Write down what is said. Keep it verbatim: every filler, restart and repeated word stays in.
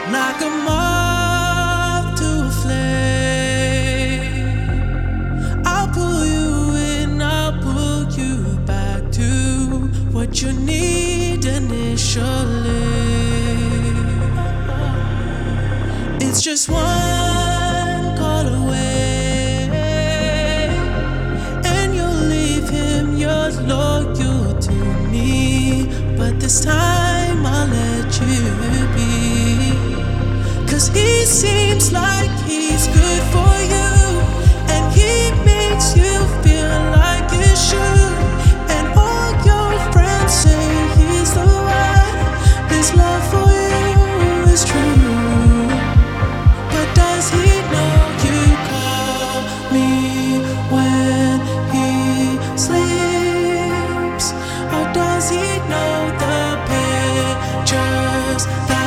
like a moth to a flame. I'll pull you in, I'll pull you back to what you need initially. It's just one call away, and you'll leave him, you're loyal to me. But this time I'll let you be, 'cause he seems like he's good for you, and he makes you feel like you should. And all your friends say he's the one, his love for you is true. But does he know you call me when he sleeps? Or does he know the pictures that